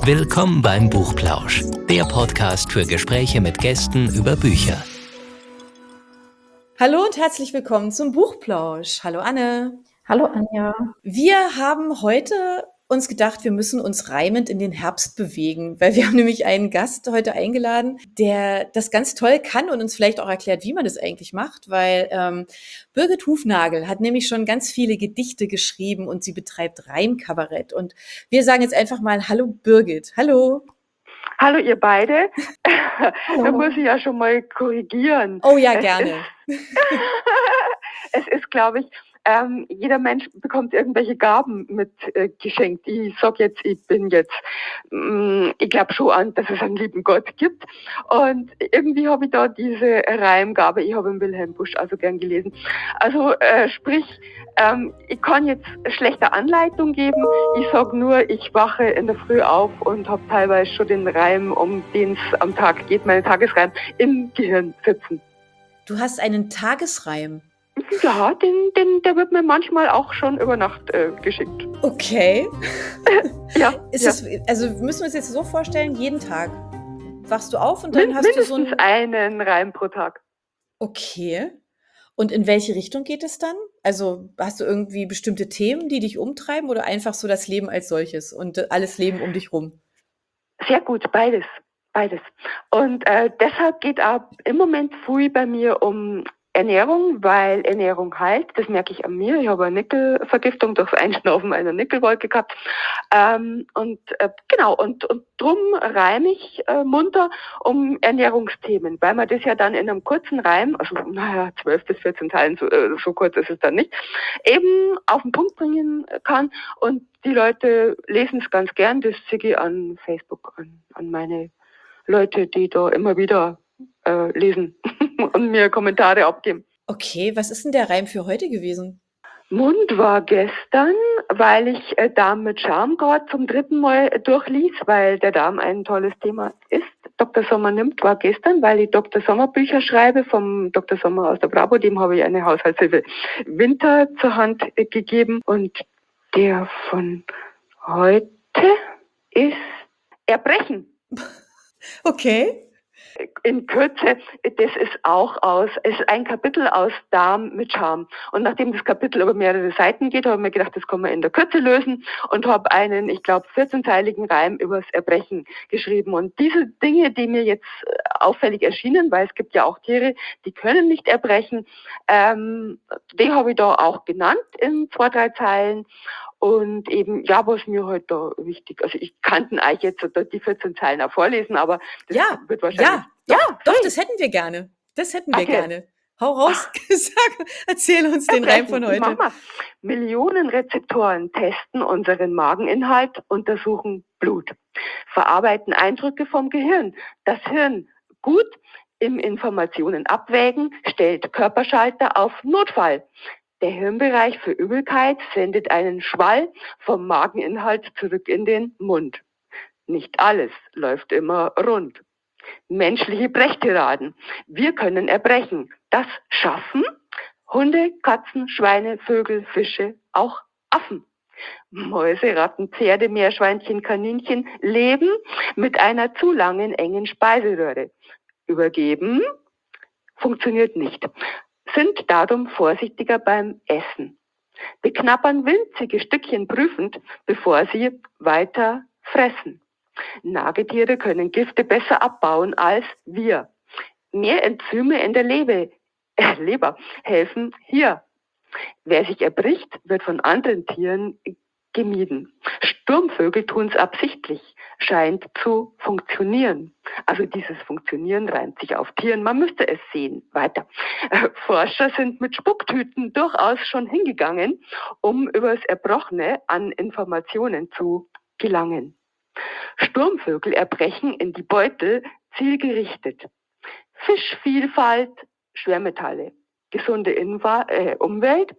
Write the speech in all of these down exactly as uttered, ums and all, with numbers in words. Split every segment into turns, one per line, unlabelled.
Willkommen beim Buchplausch, der Podcast für Gespräche mit Gästen über Bücher.
Hallo und herzlich willkommen zum Buchplausch. Hallo Anne.
Hallo Anja.
Wir haben heute uns gedacht, wir müssen uns reimend in den Herbst bewegen, weil wir haben nämlich einen Gast heute eingeladen, der das ganz toll kann und uns vielleicht auch erklärt, wie man das eigentlich macht, weil ähm, Birgit Hufnagel hat nämlich schon ganz viele Gedichte geschrieben und sie betreibt Reimkabarett. Und wir sagen jetzt einfach mal Hallo Birgit. Hallo.
Hallo ihr beide.
Hallo.
Da muss ich ja schon mal korrigieren.
Oh ja,
Es
gerne.
ist, es ist, glaube ich, ähm, jeder Mensch bekommt irgendwelche Gaben mit äh, geschenkt. Ich sag jetzt, ich bin jetzt, mh, ich glaube schon an, dass es einen lieben Gott gibt. Und irgendwie habe ich da diese Reimgabe. Ich habe Wilhelm Busch also gern gelesen. Also äh, sprich, ähm, ich kann jetzt schlechte Anleitung geben. Ich sag nur, ich wache in der Früh auf und habe teilweise schon den Reim, um den es am Tag geht, meine Tagesreim, im Gehirn sitzen.
Du hast einen Tagesreim.
Ja, den, den, der wird mir manchmal auch schon über Nacht äh, geschickt.
Okay.
Ja,
Ist
ja.
es, also müssen wir uns jetzt so vorstellen, jeden Tag wachst du auf und dann
Min-
hast du so
mindestens
ein...
einen Reim pro Tag.
Okay. Und in welche Richtung geht es dann? Also hast du irgendwie bestimmte Themen, die dich umtreiben oder einfach so das Leben als solches und äh, alles Leben um dich rum?
Sehr gut, beides. Beides. Und äh, deshalb geht auch im Moment viel bei mir um Ernährung, weil Ernährung heilt. Das merke ich an mir. Ich habe eine Nickelvergiftung durchs Einschnaufen einer Nickelwolke gehabt. Ähm, und äh, genau, und, und drum reime ich äh, munter um Ernährungsthemen, weil man das ja dann in einem kurzen Reim, also naja, zwölf bis vierzehn Teilen, so, äh, so kurz ist es dann nicht, eben auf den Punkt bringen kann. Und die Leute lesen es ganz gern. Das schicke ich an Facebook, an, an meine Leute, die da immer wieder äh, lesen und mir Kommentare abgeben.
Okay, was ist denn der Reim für heute gewesen?
Mund war gestern, weil ich äh, Darm mit Charme gerade zum dritten Mal durchlies, weil der Darm ein tolles Thema ist. Doktor Sommer nimmt war gestern, weil ich Doktor Sommer Bücher schreibe, vom Doktor Sommer aus der Bravo, dem habe ich eine Haushaltshilfe Winter zur Hand äh, gegeben. Und der von heute ist Erbrechen.
Okay.
In Kürze, das ist auch aus, ist ein Kapitel aus Darm mit Charme. Und nachdem das Kapitel über mehrere Seiten geht, habe ich mir gedacht, das kann man in der Kürze lösen und habe einen, ich glaube, vierzehnteiligen Reim übers Erbrechen geschrieben. Und diese Dinge, die mir jetzt auffällig erschienen, weil es gibt ja auch Tiere, die können nicht erbrechen, ähm, die habe ich da auch genannt in zwei, drei Zeilen. Und eben, ja, was mir halt da wichtig, also ich kann euch jetzt die vierzehn Zeilen auch vorlesen, aber das
Ja,
wird wahrscheinlich...
ja, ja, doch, das hätten wir gerne. Das hätten wir
Okay.
gerne. Hau raus, sag, erzähl uns den Reim von heute.
Mach mal. Millionen Rezeptoren testen unseren Mageninhalt, untersuchen Blut, verarbeiten Eindrücke vom Gehirn. Das Hirn gut im Informationen abwägen, stellt Körperschalter auf Notfall. Der Hirnbereich für Übelkeit sendet einen Schwall vom Mageninhalt zurück in den Mund. Nicht alles läuft immer rund. Menschliche Brechtiraden. Wir können erbrechen. Das schaffen Hunde, Katzen, Schweine, Vögel, Fische, auch Affen. Mäuse, Ratten, Pferde, Meerschweinchen, Kaninchen leben mit einer zu langen, engen Speiseröhre. Übergeben funktioniert nicht. Sind darum vorsichtiger beim Essen. Beknabbern winzige Stückchen prüfend, bevor sie weiter fressen. Nagetiere können Gifte besser abbauen als wir. Mehr Enzyme in der Leber, äh, Leber helfen hier. Wer sich erbricht, wird von anderen Tieren gemieden. Sturmvögel tun es absichtlich, scheint zu funktionieren. Also dieses Funktionieren reimt sich auf Tieren, man müsste es sehen. Weiter. Äh, Forscher sind mit Spucktüten durchaus schon hingegangen, um übers Erbrochene an Informationen zu gelangen. Sturmvögel erbrechen in die Beutel zielgerichtet. Fischvielfalt, Schwermetalle, gesunde Inwa- äh, Umwelt,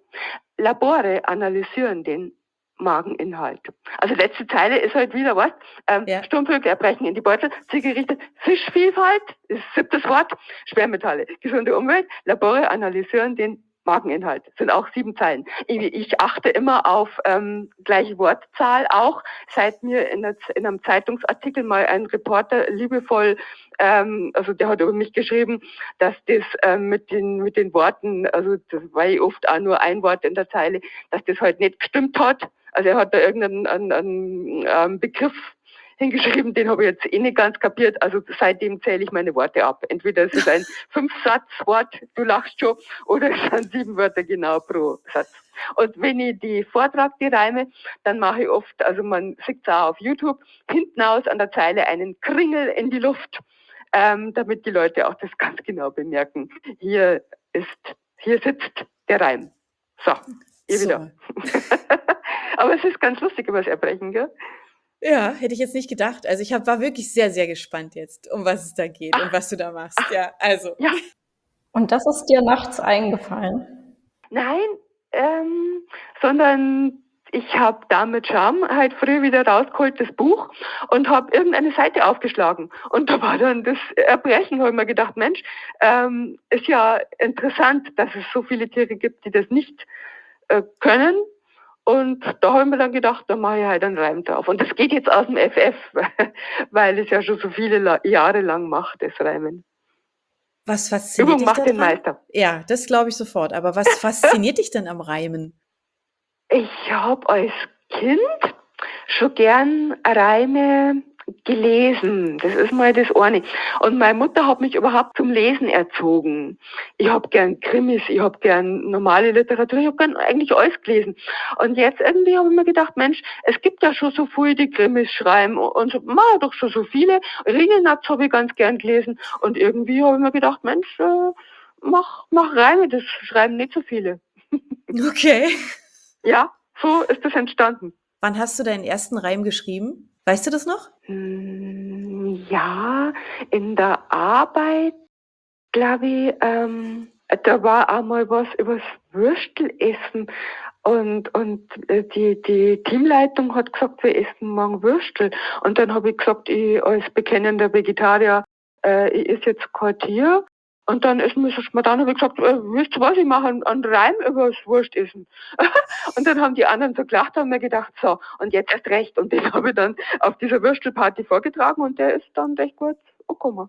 Labore analysieren den Mageninhalt. Also letzte Zeile ist halt wieder was. Ähm,
Ja.
Sturmvögel erbrechen in die Beutel, zielgerichtet. Fischvielfalt, ist siebtes Wort, Schwermetalle, gesunde Umwelt, Labore analysieren den Mageninhalt, sind auch sieben Zeilen. Ich, ich achte immer auf ähm, gleiche Wortzahl auch, seit mir in, der, in einem Zeitungsartikel mal ein Reporter liebevoll, ähm, also der hat über mich geschrieben, dass das ähm, mit den mit den Worten, also das war ja oft auch nur ein Wort in der Zeile, dass das halt nicht gestimmt hat. Also er hat da irgendeinen einen, einen, einen Begriff hingeschrieben, den habe ich jetzt eh nicht ganz kapiert. Also seitdem zähle ich meine Worte ab. Entweder es ist ein Fünfsatzwort, du lachst schon, oder es sind sieben Wörter genau pro Satz. Und wenn ich die vortrage, die Reime, dann mache ich oft, also man sieht es auch auf YouTube, hinten aus an der Zeile einen Kringel in die Luft, ähm, damit die Leute auch das ganz genau bemerken. Hier ist, hier sitzt der Reim. So, ihr
So.
wieder. Aber es ist ganz lustig über das Erbrechen, gell?
Ja, hätte ich jetzt nicht gedacht. Also ich hab, war wirklich sehr, sehr gespannt jetzt, um was es da geht
Ach.
und was du da machst. Ja, also.
Ja.
Und das ist dir nachts eingefallen?
Nein, ähm, sondern ich habe da mit Scham halt früh wieder rausgeholt, das Buch, und habe irgendeine Seite aufgeschlagen. Und da war dann das Erbrechen, habe ich mir gedacht, Mensch, ähm, ist ja interessant, dass es so viele Tiere gibt, die das nicht äh, können. Und da habe ich mir dann gedacht, da mache ich halt einen Reim drauf. Und das geht jetzt aus dem F F, weil es ja schon so viele La- Jahre lang macht, das Reimen.
Was fasziniert
Übung
dich
macht den
daran?
Meister.
Ja, das glaube ich sofort. Aber was fasziniert dich denn am Reimen?
Ich habe als Kind schon gern Reime gelesen. Das ist mal das eine. Und meine Mutter hat mich überhaupt zum Lesen erzogen. Ich habe gern Krimis, ich habe gern normale Literatur, ich habe gern eigentlich alles gelesen. Und jetzt irgendwie habe ich mir gedacht, Mensch, es gibt ja schon so viele, die Krimis schreiben und so, ma, doch schon so viele. Ringelnatz habe ich ganz gern gelesen. Und irgendwie habe ich mir gedacht, Mensch, äh, mach, mach Reime, das schreiben nicht so viele.
Okay.
Ja, so ist das entstanden.
Wann hast du deinen ersten Reim geschrieben? Weißt du das noch?
Hm, ja, in der Arbeit, glaube ich, ähm, da war einmal was übers Würstelessen, und und äh, die die Teamleitung hat gesagt, wir essen morgen Würstel, und dann habe ich gesagt, ich als bekennender Vegetarier, äh, ich esse jetzt kein Tier. Und dann ist mir so spontan, habe ich gesagt, äh, wisst ihr was, ich mache einen, einen Reim über das Wurstessen. Und dann haben die anderen so gelacht und haben mir gedacht, so, und jetzt erst recht. Und den habe ich dann auf dieser Würstelparty vorgetragen, und der ist dann recht gut angekommen.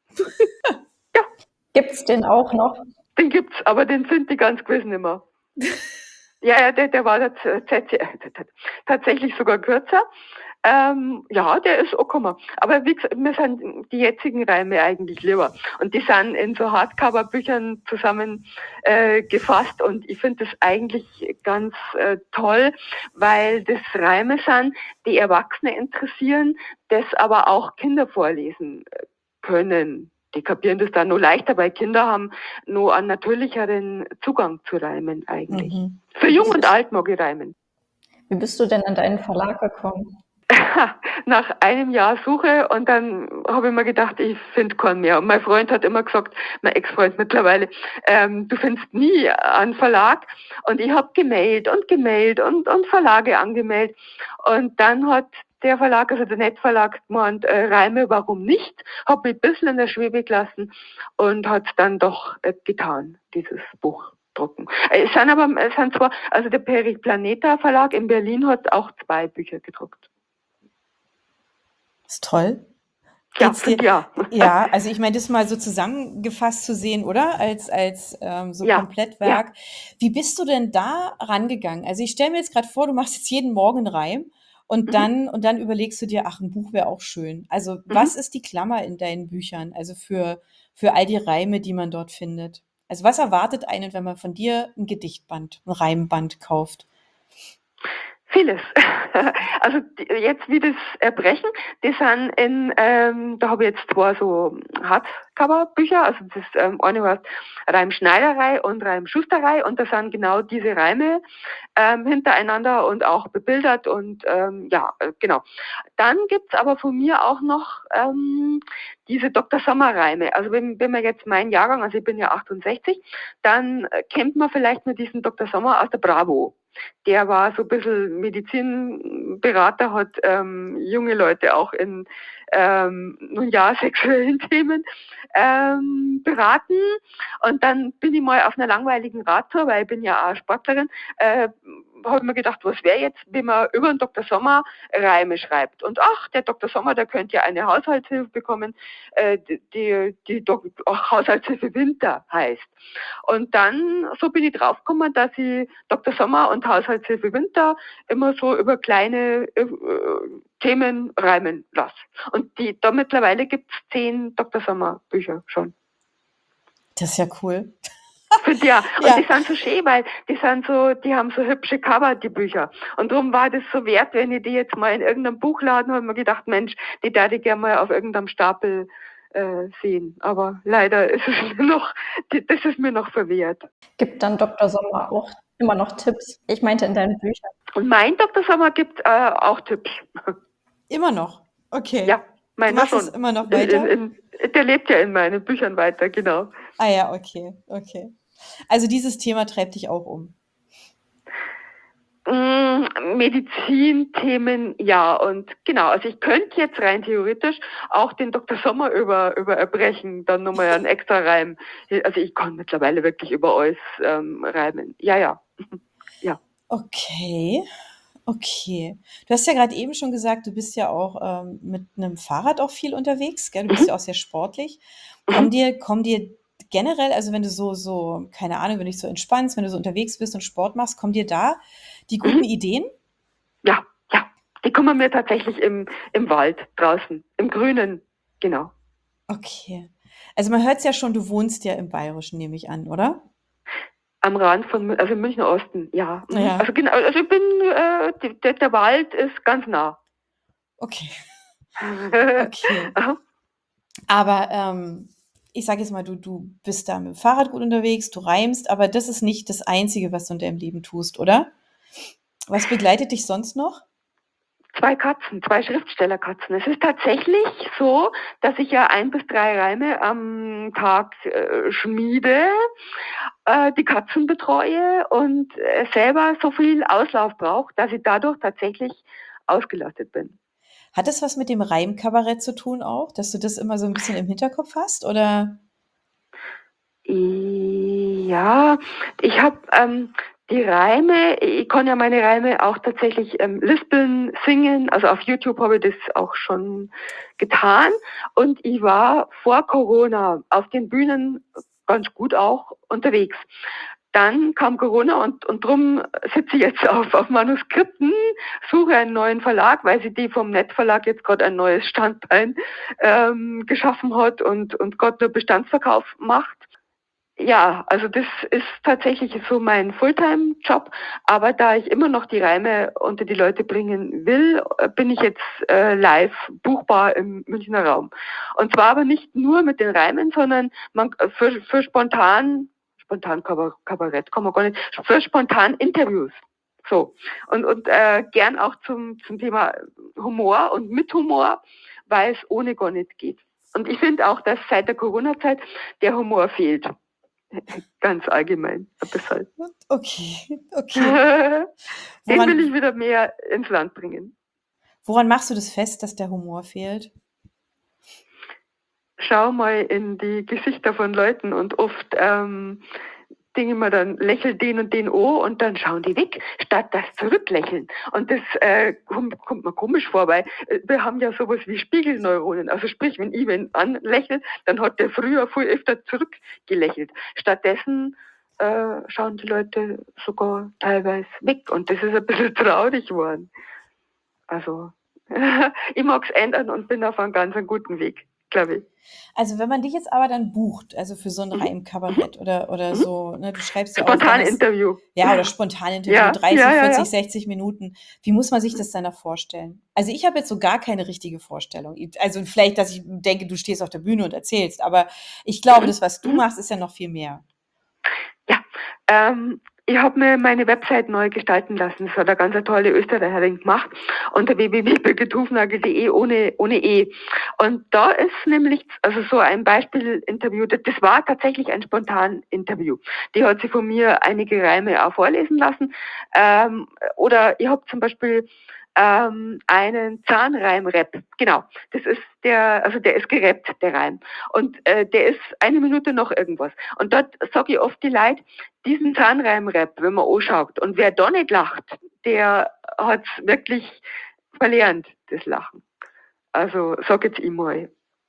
Ja,
Gibt's den auch noch?
den gibt's, aber den sind die ganz gewiss nicht mehr. Ja, ja, der, der war tats- tats- tatsächlich sogar kürzer. Ähm, ja, der ist angekommen. Aber wie gesagt, mir sind die jetzigen Reime eigentlich lieber. Und die sind in so Hardcover-Büchern zusammen äh, gefasst. Und ich finde das eigentlich ganz äh, toll, weil das Reime sind, die Erwachsene interessieren, das aber auch Kinder vorlesen können. Die kapieren das dann nur leichter, weil Kinder haben nur einen natürlicheren Zugang zu Reimen eigentlich.
Mhm.
Für Jung und Alt mag ich Reimen.
Wie bist du denn an deinen Verlag gekommen?
Nach einem Jahr Suche, und dann habe ich mir gedacht, ich finde keinen mehr. Und mein Freund hat immer gesagt, mein Ex-Freund mittlerweile, ähm, du findest nie einen Verlag. Und ich habe gemeldet und gemeldet und, und Verlage angemeldet. Und dann hat der Verlag, also der Nettverlag, gemeint, äh, Reime, warum nicht? Habe mich ein bisschen in der Schwebe gelassen und hat es dann doch äh, getan, dieses Buch drucken. Äh, Es sind aber, es sind zwar, also der Periplaneta Verlag in Berlin hat auch zwei Bücher gedruckt.
Ist toll.
Ja,
Geht's dir,
find ja.
ja, also ich meine, das mal so zusammengefasst zu sehen, oder? Als, als ähm, so
Ja,
Komplettwerk. Wie bist du denn da rangegangen? Also ich stelle mir jetzt gerade vor, du machst jetzt jeden Morgen einen Reim und
Mhm.
dann, und dann überlegst du dir, ach, ein Buch wäre auch schön. Also was ist die Klammer in deinen Büchern? Also für, für all die Reime, die man dort findet. Also was erwartet einen, wenn man von dir ein Gedichtband, ein Reimband kauft?
Vieles. Also die- jetzt wie das Erbrechen, die sind in, ähm, da habe ich jetzt zwei so Hardcover-Bücher, also das ähm, eine heißt Reimschneiderei und Reimschusterei, und da sind genau diese Reime ähm, hintereinander und auch bebildert, und ähm, ja, äh, genau. Dann gibt's aber von mir auch noch ähm, diese Doktor Sommer-Reime. Also wenn, wenn man jetzt meinen Jahrgang, also ich bin ja achtundsechzig, dann äh, kennt man vielleicht nur diesen Doktor Sommer aus der Bravo. Der war so ein bisschen Medizin Berater, hat ähm, junge Leute auch in ähm, nun ja, sexuellen Themen ähm, beraten. Und dann bin ich mal auf einer langweiligen Radtour, weil ich bin ja auch Sportlerin, äh, habe ich mir gedacht, was wäre jetzt, wenn man über den Doktor Sommer Reime schreibt. Und ach, der Doktor Sommer, der könnte ja eine Haushaltshilfe bekommen, äh, die, die, die Dok- auch Haushaltshilfe Winter heißt. Und dann, so bin ich draufgekommen, dass ich Doktor Sommer und Haushaltshilfe Winter immer so über kleine äh, Themen reimen lasse. Und die, da mittlerweile gibt es zehn Doktor Sommer Bücher schon.
Das ist ja cool.
Finde ja. Und
Ja.
die sind so schön, weil die sind so, die haben so hübsche Cover, die Bücher. Und darum war das so wert, wenn ich die jetzt mal in irgendeinem Buchladen habe, mir gedacht, Mensch, die darf ich gerne mal auf irgendeinem Stapel äh, sehen. Aber leider ist es mir noch, die, das ist mir noch verwehrt.
Gibt dann Doktor Sommer auch immer noch Tipps? Ich meinte in deinen Büchern.
Und mein Doktor Sommer gibt äh, auch Tipps.
Immer noch. Okay.
Ja,
Du
meiner
machst
schon.
es immer noch
In,
weiter?
in, in, der lebt ja in meinen Büchern weiter, genau.
Ah ja, okay, okay. Also dieses Thema treibt dich auch um.
Mm, Medizinthemen, ja. Und genau, also ich könnte jetzt rein theoretisch auch den Doktor Sommer über, über Erbrechen, dann nochmal einen extra Reim. Also ich kann mittlerweile wirklich über alles ähm, reimen. Ja, ja. Ja.
Okay, okay. Du hast ja gerade eben schon gesagt, du bist ja auch ähm, mit einem Fahrrad auch viel unterwegs, gell? Du bist ja auch sehr sportlich. Kommen
Mhm.
dir, kommen dir generell, also wenn du so, so, keine Ahnung, wenn du dich so entspannst, wenn du so unterwegs bist und Sport machst, kommen dir da die guten
Mhm.
Ideen?
Ja, ja. Die kommen mir tatsächlich im, im Wald draußen, im Grünen, genau.
Okay. Also man hört es ja schon, du wohnst ja im Bayerischen, nehme ich an, oder?
Am Rand von, Mün- also im Münchner Osten, ja. Mhm.
Ja.
Also genau, also ich bin, äh, die, der, der Wald ist ganz nah.
Okay, okay.
Aha.
Aber ähm, ich sage jetzt mal, du, du bist da mit dem Fahrrad gut unterwegs, du reimst, aber das ist nicht das Einzige, was du in deinem Leben tust, oder? Was begleitet dich sonst noch?
Zwei Katzen, zwei Schriftstellerkatzen. Es ist tatsächlich so, dass ich ja ein bis drei Reime am Tag äh, schmiede, äh, die Katzen betreue und äh, selber so viel Auslauf brauche, dass ich dadurch tatsächlich ausgelastet bin.
Hat das was mit dem Reimkabarett zu tun auch, dass du das immer so ein bisschen im Hinterkopf hast, oder?
Ja, ich habe ähm, die Reime, ich kann ja meine Reime auch tatsächlich ähm, lispeln, singen, also auf YouTube habe ich das auch schon getan und ich war vor Corona auf den Bühnen ganz gut auch unterwegs. Dann kam Corona und, und drum sitze ich jetzt auf, auf Manuskripten, suche einen neuen Verlag, weil sie die vom Nettverlag jetzt gerade ein neues Standbein ähm, geschaffen hat und, und Gott nur Bestandsverkauf macht. Ja, also das ist tatsächlich so mein Fulltime-Job, aber da ich immer noch die Reime unter die Leute bringen will, äh, bin ich jetzt äh, live buchbar im Münchner Raum. Und zwar aber nicht nur mit den Reimen, sondern man, für, für spontan, spontan Kabar- Kabarett kann man gar nicht, für spontan Interviews. So. Und, und äh, gern auch zum, zum Thema Humor und mit Humor, weil es ohne gar nicht geht. Und ich finde auch, dass seit der Corona-Zeit der Humor fehlt. Ganz allgemein, ein bisschen.
Okay, okay.
Den will
Woran,
ich wieder mehr ins Land bringen.
woran machst du das fest, dass der Humor fehlt?
Schau mal in die Gesichter von Leuten und oft ähm, denke ich mir dann, lächel den und den an und dann schauen die weg, statt das zurücklächeln. Und das äh, kommt, kommt mir komisch vor, weil äh, wir haben ja sowas wie Spiegelneuronen. Also sprich, wenn ich wen anlächel, dann hat der früher viel öfter zurückgelächelt. Stattdessen äh, schauen die Leute sogar teilweise weg und das ist ein bisschen traurig geworden. Also ich mag es ändern und bin auf einem ganz guten Weg, glaube ich.
Also wenn man dich jetzt aber dann bucht, also für so ein
Mhm.
Reimkabarett oder, oder
Mhm.
so, ne, du schreibst ja auch deine,
Spontan-Interview.
ja, oder Spontaninterview,
Ja,
dreißig,
ja, ja,
vierzig,
ja.
sechzig Minuten. Wie muss man sich das dann da vorstellen? Also ich habe jetzt so gar keine richtige Vorstellung. Also vielleicht, dass ich denke, du stehst auf der Bühne und erzählst, aber ich glaube, das, was du
Mhm.
machst, ist ja noch viel mehr.
Ja, ähm, ich habe mir meine Website neu gestalten lassen. Das hat eine ganz tolle Österreicherin gemacht unter w w w punkt birgit hufnagel punkt de ohne, ohne E. Und da ist nämlich, also so ein Beispielinterview, das, das war tatsächlich ein Spontan-Interview. Die hat sie von mir einige Reime auch vorlesen lassen. Ähm, oder ich habe zum Beispiel ähm, einen Zahnreim-Rap. Genau, das ist der, also der ist gerappt, der Reim. Und äh, der ist eine Minute noch irgendwas. Und dort sage ich oft die Leute, diesen Zahnreim-Rap, wenn man anschaut, und wer da nicht lacht, der hat's wirklich verlernt, das Lachen. Also sag jetzt ich mal.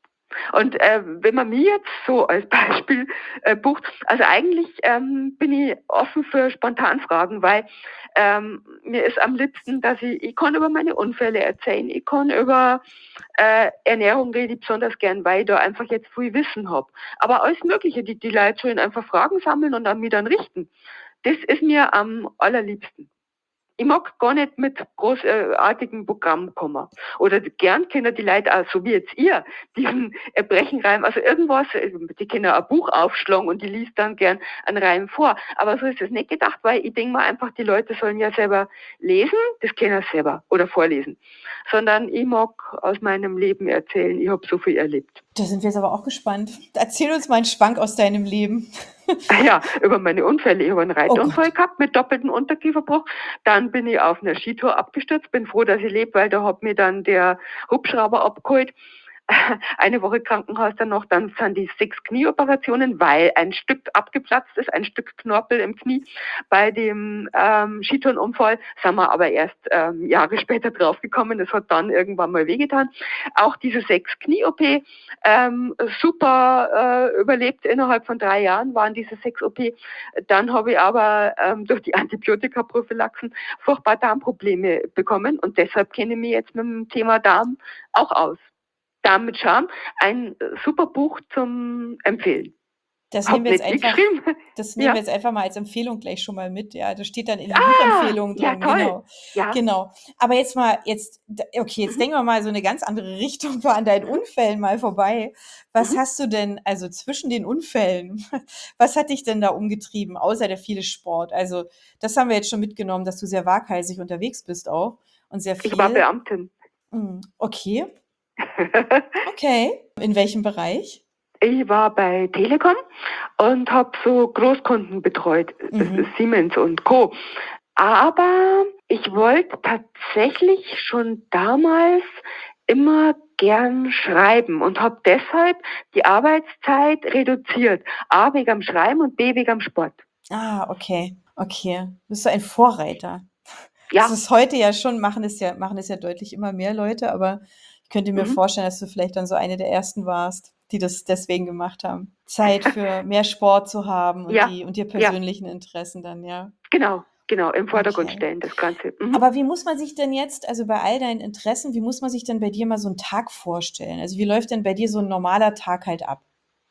Und äh, wenn man mich jetzt so als Beispiel äh, bucht, also eigentlich ähm, bin ich offen für Spontanfragen, weil ähm, mir ist am liebsten, dass ich, ich kann über meine Unfälle erzählen, ich kann über äh, Ernährung rede ich besonders gern, weil ich da einfach jetzt viel Wissen habe. Aber alles Mögliche, die, die Leute sollen einfach Fragen sammeln und an mich dann richten. Das ist mir am allerliebsten. Ich mag gar nicht mit großartigen Programmen kommen. Oder gern können die Leute auch, so wie jetzt ihr, diesen Erbrechenreim, also irgendwas, die können ein Buch aufschlagen und die liest dann gern einen Reim vor. Aber so ist es nicht gedacht, weil ich denke mal einfach, die Leute sollen ja selber lesen, das können sie selber oder vorlesen. Sondern ich mag aus meinem Leben erzählen, ich habe so viel erlebt.
Da sind wir jetzt aber auch gespannt. Erzähl uns mal einen Schwank aus deinem Leben.
Ja, über meine Unfälle. Ich habe einen Reitunfall
Gott.
gehabt mit doppeltem Unterkieferbruch. Dann bin ich auf einer Skitour abgestürzt. Bin froh, dass ich lebe, weil da hat mir dann der Hubschrauber abgeholt. Eine Woche Krankenhaus dann noch, dann sind die sechs Knieoperationen, weil ein Stück abgeplatzt ist, ein Stück Knorpel im Knie. Bei dem ähm, Skitourenunfall sind wir aber erst ähm, Jahre später draufgekommen. Das hat dann irgendwann mal wehgetan. Auch diese sechs Knie-O P, ähm, super äh, überlebt. Innerhalb von drei Jahren waren diese sechs O P. Dann habe ich aber ähm, durch die Antibiotikaprophylaxen furchtbar Darmprobleme bekommen und deshalb kenne ich mich jetzt mit dem Thema Darm auch aus. Darm mit Charme, ein super Buch zum Empfehlen.
Das
Hab
nehmen wir jetzt
nicht
einfach,
geschrieben.
das nehmen
Ja.
wir jetzt einfach mal als Empfehlung gleich schon mal mit. Ja, das steht dann in den
Ah,
Buchempfehlungen
ja,
drin.
toll.
Genau.
Ja.
Genau. Aber jetzt mal, jetzt, okay, jetzt
Mhm.
denken wir mal so eine ganz andere Richtung an deinen
Mhm.
Unfällen mal vorbei. Was
Mhm.
hast du denn, also zwischen den Unfällen, was hat dich denn da umgetrieben, außer der viele Sport? Also, das haben wir jetzt schon mitgenommen, dass du sehr waghalsig unterwegs bist auch und sehr
Ich war
viel.
Beamtin.
Hm, Okay, okay. In welchem Bereich?
Ich war bei Telekom und habe so Großkunden betreut. Das
Mhm.
ist Siemens und Co. Aber ich wollte tatsächlich schon damals immer gern schreiben und habe deshalb die Arbeitszeit reduziert. A wegen am Schreiben und B wegen am Sport.
Ah, okay, okay. Bist du ein Vorreiter? Das
Ja.
ist heute ja schon, machen es ja, machen es ja deutlich immer mehr Leute, aber ich könnte mir
Mhm.
vorstellen, dass du vielleicht dann so eine der ersten warst, die das deswegen gemacht haben. Zeit für mehr Sport zu haben und
Ja,
die und die
ja,
persönlichen Interessen dann, ja.
genau, genau, im Vordergrund
Okay.
stellen, das Ganze. Mhm.
Aber wie muss man sich denn jetzt, also bei all deinen Interessen, wie muss man sich denn bei dir mal so einen Tag vorstellen? Also wie läuft denn bei dir so ein normaler Tag halt ab?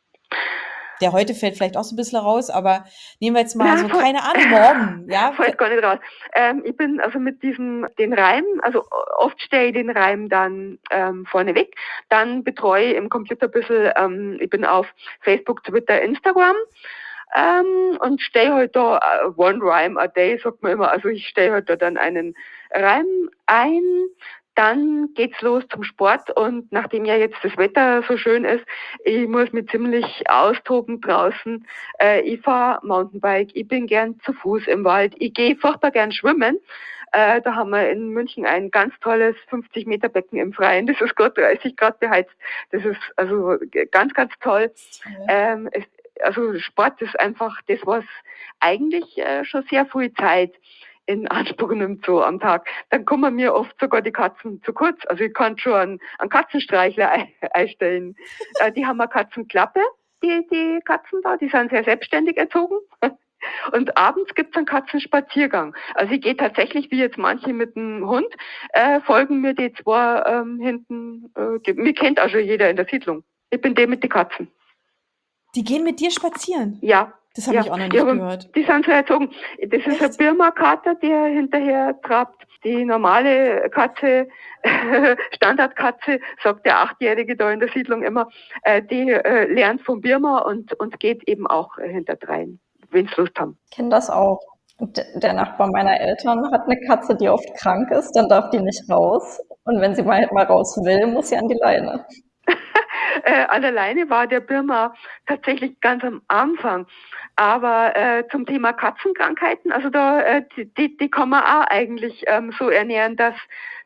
Der heute fällt vielleicht auch so ein bisschen raus, aber nehmen wir jetzt mal
Na,
so,
voll,
keine Ahnung, morgen, ja?
fällt gar nicht raus. Ähm, ich bin also mit diesem, den Reim, also oft stelle ich den Reim dann ähm, vorne weg, dann betreue ich im Computer ein bisschen, ähm, ich bin auf Facebook, Twitter, Instagram ähm, und stelle halt da uh, one rhyme a day, sagt man immer, also ich stelle halt da dann einen Reim ein. Dann geht's los zum Sport und nachdem ja jetzt das Wetter so schön ist, ich muss mich ziemlich austoben draußen. Äh, ich fahre Mountainbike, ich bin gern zu Fuß im Wald, ich gehe furchtbar gern schwimmen. Äh, da haben wir in München ein ganz tolles fünfzig Meter Becken im Freien. Das ist gerade dreißig Grad beheizt. Das ist also ganz, ganz toll.
Toll.
Ähm, es, also Sport ist einfach das, was eigentlich äh, schon sehr viel Zeit in Anspruch nimmt so am Tag. Dann kommen mir oft sogar die Katzen zu kurz. Also ich kann schon einen, einen Katzenstreichler ein, einstellen. Äh, die haben eine Katzenklappe, die, die Katzen da, die sind sehr selbstständig erzogen. Und abends gibt's einen Katzenspaziergang. Also ich gehe tatsächlich, wie jetzt manche mit dem Hund, äh, folgen mir die zwei ähm, hinten, äh, die, mir kennt also jeder in der Siedlung. Ich bin der mit den Katzen.
Die gehen mit dir spazieren?
Ja.
Das habe
Ja,
ich auch noch nicht
ja, aber
gehört.
die sind so erzogen. Das ist
Echt?
ein Birma-Kater, der hinterher trabt. Die normale Katze, Standardkatze, sagt der Achtjährige da in der Siedlung immer, äh, die äh, lernt vom Birma und, und geht eben auch äh, hinterdrein, wenn sie Lust haben.
Ich kenne das auch. Und d- der Nachbar meiner Eltern hat eine Katze, die oft krank ist, dann darf die nicht raus. Und wenn sie mal, mal raus will, muss sie an die Leine.
Äh, an der Leine war der Birma tatsächlich ganz am Anfang. Aber äh, zum Thema Katzenkrankheiten, also da, äh, die, die kann man auch eigentlich ähm, so ernähren, dass,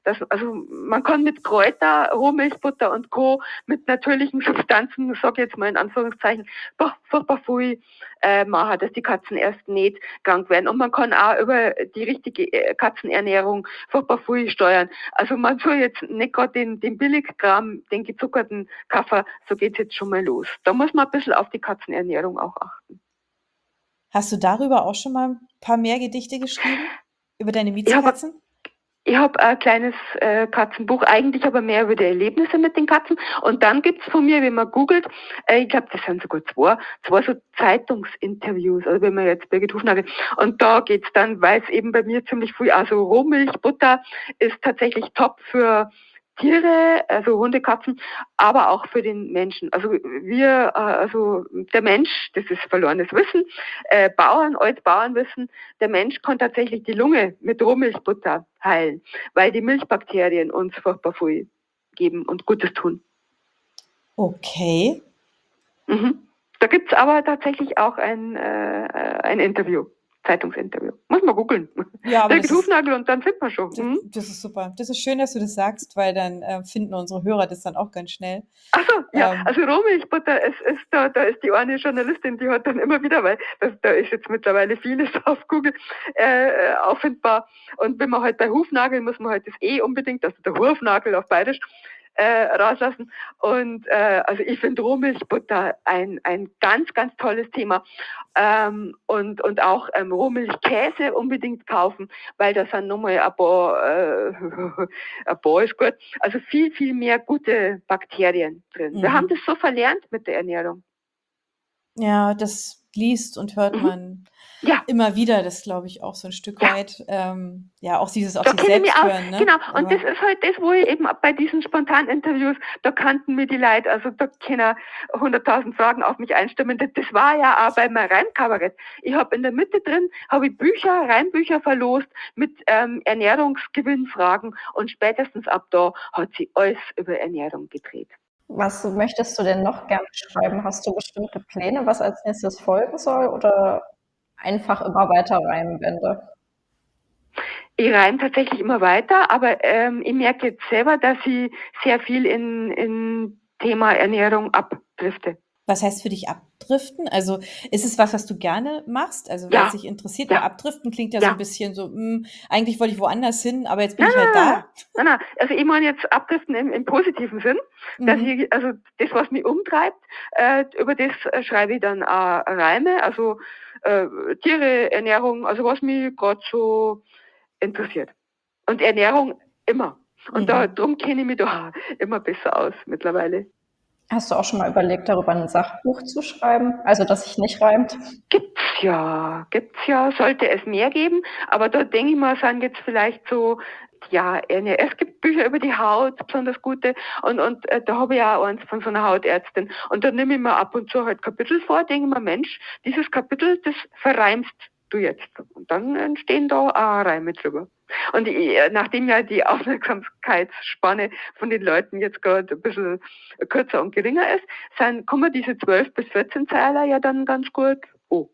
Das, also man kann mit Kräuter, Rohmilchbutter und Co. mit natürlichen Substanzen, sag jetzt mal in Anführungszeichen, furchtbar viel äh, machen, dass die Katzen erst nicht krank werden. Und man kann auch über die richtige Katzenernährung furchtbar viel steuern. Also man soll jetzt nicht gerade den, den Billigkram, den gezuckerten Kaffee, so geht's jetzt schon mal los. Da muss man ein bisschen auf die Katzenernährung auch achten.
Hast du darüber auch schon mal ein paar mehr Gedichte geschrieben? Über deine Miezekatzen?
Ich habe ein kleines äh, Katzenbuch, eigentlich aber mehr über die Erlebnisse mit den Katzen. Und dann gibt's von mir, wenn man googelt, äh, ich glaube, das sind sogar zwei, zwei so Zeitungsinterviews, also wenn man jetzt Birgit Hufnagel. Und da geht's dann, weil es eben bei mir ziemlich viel, also Rohmilch, Butter ist tatsächlich top für Tiere, also Hunde, Katzen, aber auch für den Menschen. Also wir, äh, also der Mensch, das ist verlorenes Wissen, äh, Bauern, Altbauernwissen, der Mensch kann tatsächlich die Lunge mit Rohmilchbutter heilen, weil die Milchbakterien uns furchtbar viel geben und Gutes tun.
Okay.
Mhm. Da gibt's aber tatsächlich auch ein, äh, ein Interview. Zeitungsinterview. Muss man googeln.
Ja, aber
Birgit
das ist,
Hufnagel und dann findet man schon.
das,
Mhm.
das ist super. Das ist schön, dass du das sagst, weil dann äh, finden unsere Hörer das dann auch ganz schnell.
Ach so, ja,
Ähm,
also Rohmilchbutter, es ist da, da ist die eine Journalistin, die hat dann immer wieder, weil das, da ist jetzt mittlerweile vieles auf Google äh, auffindbar. Und wenn man halt bei Hufnagel, muss man halt das E unbedingt, also der Hufnagel auf Bayerisch, äh, rauslassen. Und äh, also ich finde Rohmilchbutter ein ein ganz, ganz tolles Thema. Ähm, und und auch ähm, Rohmilchkäse unbedingt kaufen, weil da sind nochmal ein paar, äh, ein paar ist gut, also viel, viel mehr gute Bakterien drin. Wir
Mhm.
haben das so verlernt mit der Ernährung.
ja, das liest und hört
Mhm.
man
Ja.
immer wieder, das glaube ich auch so ein Stück
Ja.
weit. Ähm, ja, auch dieses auf
Da
sich
kenne ich mich
selbst
aus,
hören, ne?
genau. Und
Aber
das ist halt das, wo ich eben bei diesen spontanen Interviews, da kannten mir die Leute, also da können hunderttausend Fragen auf mich einstimmen. Das, das war ja auch bei meinem Reimkabarett. Ich habe in der Mitte drin, habe ich Bücher, Reimbücher verlost mit ähm, Ernährungsgewinnfragen und spätestens ab da hat sie alles über Ernährung gedreht.
Was möchtest du denn noch gerne schreiben? Hast du bestimmte Pläne, was als nächstes folgen soll, oder einfach immer weiter Reimbände?
Ich reime tatsächlich immer weiter, aber ähm, ich merke jetzt selber, dass ich sehr viel in, in Thema Ernährung abdrifte.
was heißt für dich abdriften? Also ist es was, was du gerne machst? Also weil
Ja.
es dich interessiert?
Ja.
Weil abdriften klingt ja, so
Ja.
ein bisschen so, mh, eigentlich wollte ich woanders hin, aber jetzt bin
Nein,
ich halt
nein,
da.
nein, nein. Also ich meine jetzt abdriften im, im positiven Sinn, dass
Mhm.
ich, also das, was mich umtreibt, äh, über das äh, schreibe ich dann auch Reime, also äh, Tiere, Ernährung, also was mich gerade so interessiert. Und Ernährung immer. Und
Mhm.
da drum kenne ich mich da immer besser aus mittlerweile.
Hast du auch schon mal überlegt, darüber ein Sachbuch zu schreiben? Also, dass sich nicht reimt?
Gibt's ja, gibt's ja, sollte es mehr geben, aber da denke ich mal, sind jetzt vielleicht so, ja, eine, es gibt Bücher über die Haut, besonders gute, und, und äh, da habe ich auch eins von so einer Hautärztin. Und da nehme ich mir ab und zu halt Kapitel vor, denke mir, Mensch, dieses Kapitel, das verreimst du jetzt. Und dann entstehen da auch Reime drüber. Und ich, nachdem ja die Aufmerksamkeitsspanne von den Leuten jetzt gerade ein bisschen kürzer und geringer ist, sind, kommen diese zwölf bis vierzehn Zeiler ja dann ganz gut. Oh.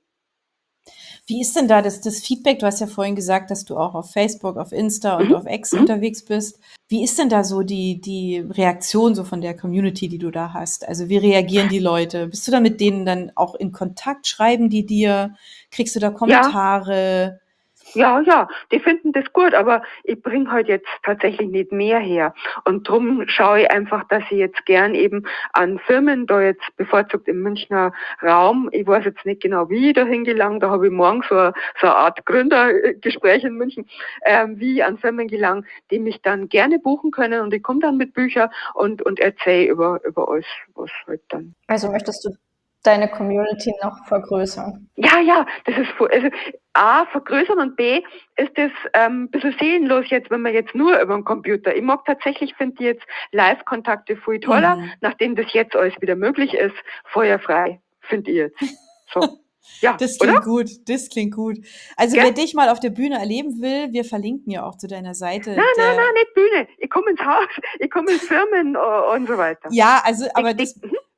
Wie ist denn da das, das Feedback? Du hast ja vorhin gesagt, dass du auch auf Facebook, auf Insta und
Mhm.
auf X
Mhm.
unterwegs bist. Wie ist denn da so die, die Reaktion so von der Community, die du da hast? Also wie reagieren die Leute? Bist du da mit denen dann auch in Kontakt? Schreiben die dir? Kriegst du da Kommentare?
Ja, ja, die finden das gut, aber ich bringe halt jetzt tatsächlich nicht mehr her. Und drum schaue ich einfach, dass ich jetzt gern eben an Firmen, da jetzt bevorzugt im Münchner Raum, ich weiß jetzt nicht genau, wie ich da hingelangt, da habe ich morgen so, eine- so eine Art Gründergespräch in München, ähm, wie ich an Firmen gelangt, die mich dann gerne buchen können, und ich komme dann mit Büchern und, und erzähle über, über alles, was halt dann.
Also möchtest du deine Community noch vergrößern?
Ja, ja, das ist, fu- also A, vergrößern, und B, ist das ähm, ein bisschen seelenlos jetzt, wenn man jetzt nur über den Computer. Ich mag tatsächlich, finde ich jetzt Live-Kontakte viel toller,
Mhm.
nachdem das jetzt alles wieder möglich ist, feuerfrei, finde ich jetzt. So. Ja,
Das
oder?
klingt gut, das klingt gut. Also
Gell?
wer dich mal auf der Bühne erleben will, wir verlinken ja auch zu deiner Seite.
Nein,
der,
nein, nein, nicht Bühne. Ich komme ins Haus, ich komme in Firmen äh, und so weiter.
Ja, also aber
Ich-
das,
ich- mhm.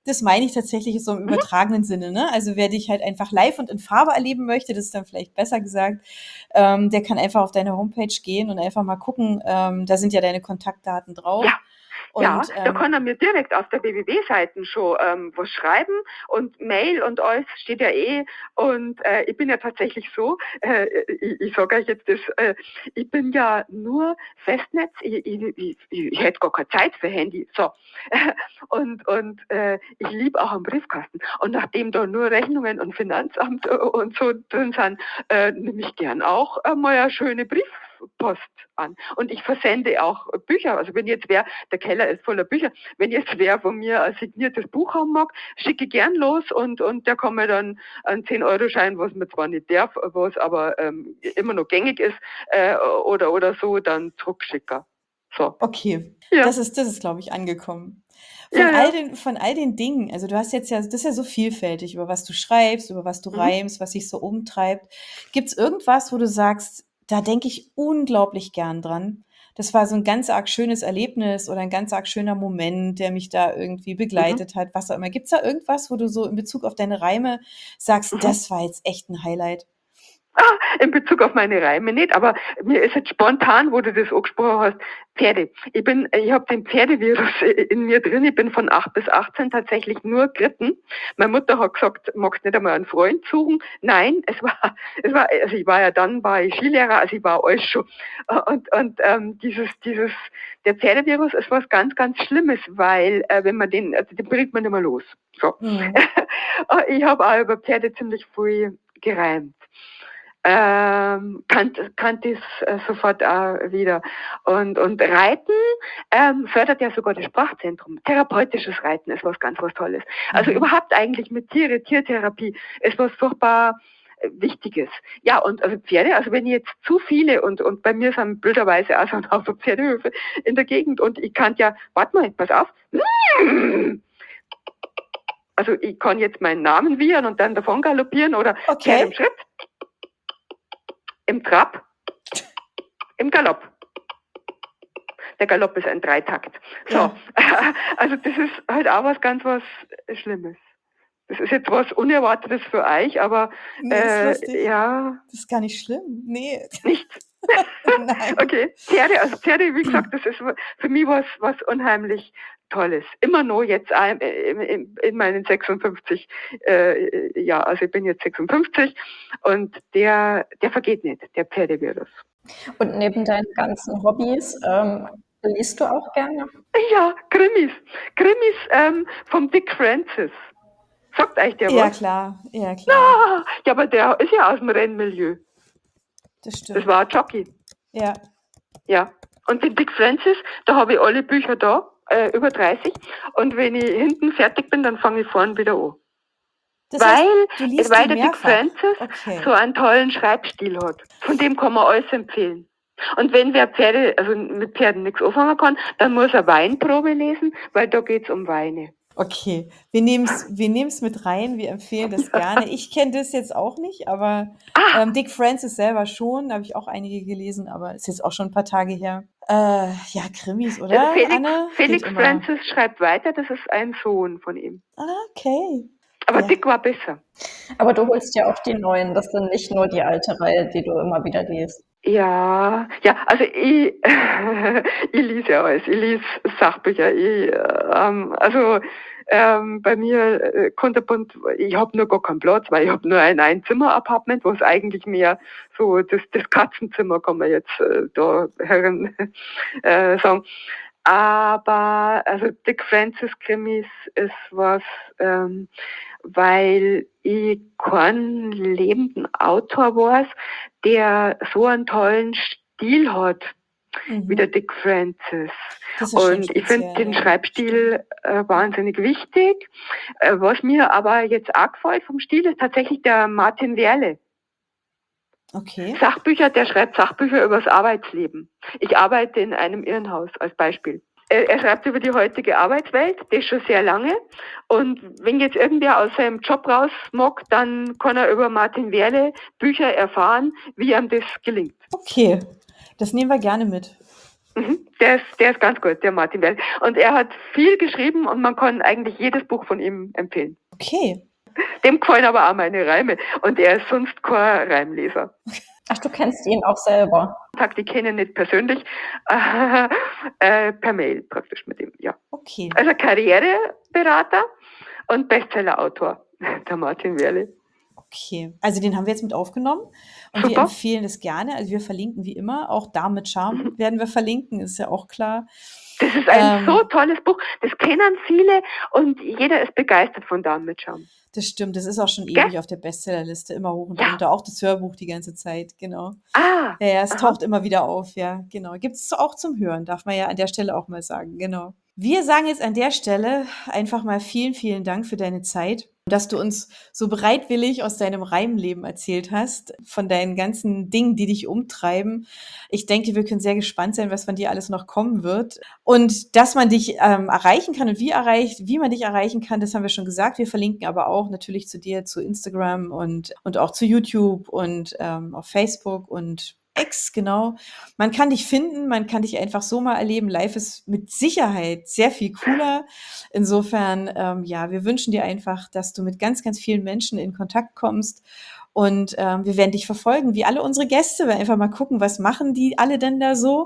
das meine ich tatsächlich so im übertragenen Sinne, ne? Also wer dich halt einfach live und in Farbe erleben möchte, das ist dann vielleicht besser gesagt, ähm, der kann einfach auf deine Homepage gehen und einfach mal gucken, ähm, da sind ja deine Kontaktdaten drauf.
Ja. Ja,
Und,
da
ähm,
kann er mir direkt auf der W W W-Seite schon ähm, was schreiben und Mail und alles steht ja eh. Und äh, ich bin ja tatsächlich so, äh, ich, ich sage euch jetzt das, äh, ich bin ja nur Festnetz, ich, ich, ich, ich hätte gar keine Zeit für Handy. So. Und, und äh, ich liebe auch einen Briefkasten. Und nachdem da nur Rechnungen und Finanzamt und so drin sind, äh, nehme ich gern auch äh, mal eine schöne Briefpost an. Und ich versende auch Bücher. Also wenn jetzt wer, der Keller ist voller Bücher, wenn jetzt wer von mir ein signiertes Buch haben mag, schicke ich gern los und, und der kann mir dann einen zehn-Euro-Schein, was mir zwar nicht darf, was aber ähm, immer noch gängig ist, äh, oder, oder so, dann zurückschicken. So.
okay,
Ja.
das ist, das ist, glaube ich, angekommen. Von
Ja, ja.
all den, von all den Dingen, also du hast jetzt ja, das ist ja so vielfältig, über was du schreibst, über was du
Mhm.
reimst, was dich so umtreibt. Gibt's irgendwas, wo du sagst, da denke ich unglaublich gern dran? Das war so ein ganz arg schönes Erlebnis oder ein ganz arg schöner Moment, der mich da irgendwie
Mhm.
begleitet hat, was auch immer. Gibt's da irgendwas, wo du so in Bezug auf deine Reime sagst,
Mhm.
das war jetzt echt ein Highlight?
Ah, in Bezug auf meine Reime nicht, aber mir ist jetzt spontan, wo du das angesprochen hast, Pferde. Ich bin, ich habe den Pferdevirus in mir drin. Ich bin von acht bis achtzehn tatsächlich nur geritten. Meine Mutter hat gesagt, magst nicht einmal einen Freund suchen? Nein, es war, es war, also ich war ja dann, war ich Skilehrer, also ich war alles schon. Und, und ähm, dieses, dieses, der Pferdevirus ist was ganz, ganz Schlimmes, weil äh, wenn man den, also den bringt man nicht mehr los. So.
Mhm.
Ich habe auch über Pferde ziemlich viel gereimt. Ähm, kannte kannte es äh, sofort auch wieder. Und, und Reiten ähm, fördert ja sogar das Sprachzentrum. Therapeutisches Reiten ist was ganz was Tolles. Also
Mhm.
überhaupt eigentlich mit Tiere, Tiertherapie ist was furchtbar äh, Wichtiges. Ja, und also Pferde, also wenn ich jetzt zu viele und, und bei mir sind blöderweise auch so ein Haufen Pferdehöfe in der Gegend und ich kann ja, warte mal, pass auf. Also ich kann jetzt meinen Namen wiehern und dann davon galoppieren oder
Okay.
Pferd im Schritt. Im Trab, im Galopp. Der Galopp ist ein Dreitakt. So,
Ja.
also das ist halt auch was ganz was Schlimmes. Das ist jetzt was Unerwartetes für euch, aber
Nee, ist
äh,
lustig.
ja,
Das ist gar nicht schlimm. Nee.
nicht.
Nein.
Okay, Pferde, also Pferde, wie gesagt, das ist für mich was, was unheimlich Tolles. Immer noch jetzt ein- in, in, in meinen sechsundfünfzig, äh, ja, also ich bin jetzt sechsundfünfzig und der, der vergeht nicht, der Pferdevirus.
Und neben deinen ganzen Hobbys, ähm, liest du auch gerne?
Ja, Krimis. Krimis ähm, vom Dick Francis. Sagt euch der
Ja,
was?
klar. Ja, klar.
Ah, ja, aber der ist ja aus dem Rennmilieu.
Das
Das
stimmt.
war ein Jockey.
Ja.
Ja. Und den Dick Francis, da habe ich alle Bücher da, äh, über dreißig. Und wenn ich hinten fertig bin, dann fange ich vorne wieder an.
Das heißt,
Weil,
du liest
weil
die
der Dick
mehrfach.
Francis
Okay.
so einen tollen Schreibstil hat. Von dem kann man alles empfehlen. Und wenn wer Pferde, also mit Pferden nichts anfangen kann, dann muss er Weinprobe lesen, weil da geht's um Weine.
Okay. Wir nehmen's, wir nehmen's mit rein. Wir empfehlen das gerne. Ich kenne das jetzt auch nicht, aber
Ah,
ähm, Dick Francis selber schon. Da habe ich auch einige gelesen, aber ist jetzt auch schon ein paar Tage her. Äh, ja, Krimis,
äh,
oder,
Felix,
Anne?
Felix
Geht immer.
Francis schreibt weiter, das ist ein Sohn von ihm.
Ah, okay.
Aber
Ja.
Dick war besser.
Aber du holst ja auch die neuen, das sind nicht nur die alte Reihe, die du immer wieder liest.
Ja, ja, also ich, ich lese ja alles. Ich lese Sachbücher. Ich, ähm, also ähm, bei mir äh, kunterbunt, ich habe nur gar keinen Platz, weil ich habe nur ein Einzimmer-Apartment, was eigentlich mehr so das, das Katzenzimmer kann man jetzt äh, da herin äh, sagen. Aber also Dick Francis Krimis ist was, ähm, weil ich keinen lebenden Autor weiß, der so einen tollen Stil hat wie der
Mhm.
Dick Francis.
Das ist schon
Und ich finde
speziell,
den
ja.
Schreibstil äh, wahnsinnig wichtig. Äh, was mir aber jetzt auch gefällt vom Stil ist tatsächlich der Martin Werle.
Okay.
Sachbücher, der schreibt Sachbücher über das Arbeitsleben. Ich arbeite in einem Irrenhaus als Beispiel. Er, er schreibt über die heutige Arbeitswelt, das schon sehr lange. Und wenn jetzt irgendwer aus seinem Job raus mag, dann kann er über Martin Werle Bücher erfahren, wie ihm das gelingt.
Okay. Das nehmen wir gerne mit.
Mhm. Der ist, der ist ganz gut, der Martin Werle. Und er hat viel geschrieben und man kann eigentlich jedes Buch von ihm empfehlen.
Okay.
Dem gefallen aber auch meine Reime. Und er ist sonst kein Reimleser.
Ach, du kennst ihn auch selber.
Ich kenne ihn nicht persönlich, äh, äh, per Mail praktisch mit ihm, ja.
Okay.
Also Karriereberater und Bestsellerautor, der Martin Werle.
Okay, also den haben wir jetzt mit aufgenommen und
Super.
wir empfehlen das gerne. Also wir verlinken wie immer, auch Damen mit Charme
Mhm.
werden wir verlinken, ist ja auch klar.
Das ist ein
Ähm,
so tolles Buch, das kennen viele und jeder ist begeistert von Damen mit Charme.
Das stimmt, das ist auch schon
Gell?
ewig auf der Bestsellerliste, immer hoch und
Ja.
runter, auch das Hörbuch die ganze Zeit, genau.
Ah,
Ja, ja, es
aha.
taucht immer wieder auf, ja, genau. Gibt es auch zum Hören, darf man ja an der Stelle auch mal sagen, genau. Wir sagen jetzt an der Stelle einfach mal vielen, vielen Dank für deine Zeit, dass du uns so bereitwillig aus deinem Reimleben erzählt hast, von deinen ganzen Dingen, die dich umtreiben. Ich denke, wir können sehr gespannt sein, was von dir alles noch kommen wird. Und dass man dich ähm, erreichen kann und wie erreicht, wie man dich erreichen kann, das haben wir schon gesagt. Wir verlinken aber auch natürlich zu dir, zu Instagram und, und auch zu YouTube und ähm, auf Facebook und X, genau. Man kann dich finden, man kann dich einfach so mal erleben. Live ist mit Sicherheit sehr viel cooler. Insofern, ähm, ja, wir wünschen dir einfach, dass du mit ganz, ganz vielen Menschen in Kontakt kommst. Und ähm, wir werden dich verfolgen, wie alle unsere Gäste. Wir einfach mal gucken, was machen die alle denn da so.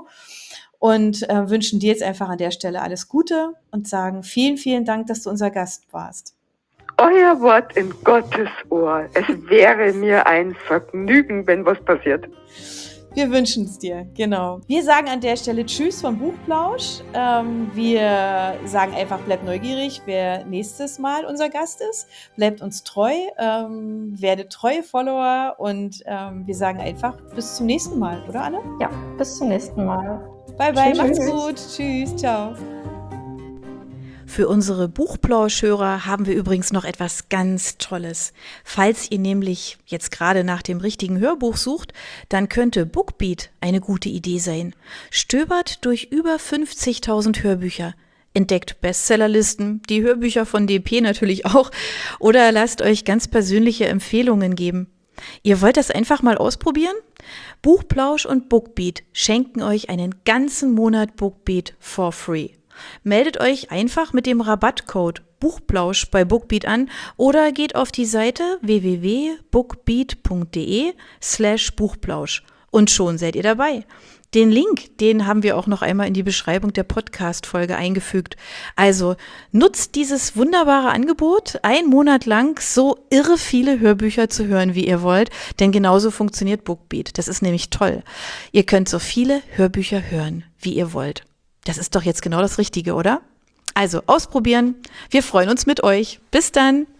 Und äh, wünschen dir jetzt einfach an der Stelle alles Gute und sagen vielen, vielen Dank, dass du unser Gast warst.
Euer Wort in Gottes Ohr. Es wäre mir ein Vergnügen, wenn was passiert.
Wir wünschen es dir, genau. Wir sagen an der Stelle Tschüss vom Buchplausch. Ähm, wir sagen einfach, bleibt neugierig, wer nächstes Mal unser Gast ist. Bleibt uns treu, ähm, werdet treue Follower und ähm, wir sagen einfach bis zum nächsten Mal, oder Anne?
Ja, bis zum nächsten Mal.
Bye, bye,
Tschüss.
macht's gut. Tschüss, ciao.
Für unsere Buchplauschhörer haben wir übrigens noch etwas ganz Tolles. Falls ihr nämlich jetzt gerade nach dem richtigen Hörbuch sucht, dann könnte Bookbeat eine gute Idee sein. Stöbert durch über fünfzigtausend Hörbücher, entdeckt Bestsellerlisten, die Hörbücher von D P natürlich auch, oder lasst euch ganz persönliche Empfehlungen geben. Ihr wollt das einfach mal ausprobieren? Buchplausch und Bookbeat schenken euch einen ganzen Monat Bookbeat for free. Meldet euch einfach mit dem Rabattcode Buchplausch bei Bookbeat an oder geht auf die Seite w w w punkt bookbeat punkt de slash Buchplausch und schon seid ihr dabei. Den Link, den haben wir auch noch einmal in die Beschreibung der Podcast-Folge eingefügt. Also nutzt dieses wunderbare Angebot, einen Monat lang so irre viele Hörbücher zu hören, wie ihr wollt, denn genauso funktioniert Bookbeat. Das ist nämlich toll. Ihr könnt so viele Hörbücher hören, wie ihr wollt. Das ist doch jetzt genau das Richtige, oder? Also ausprobieren. Wir freuen uns mit euch. Bis dann.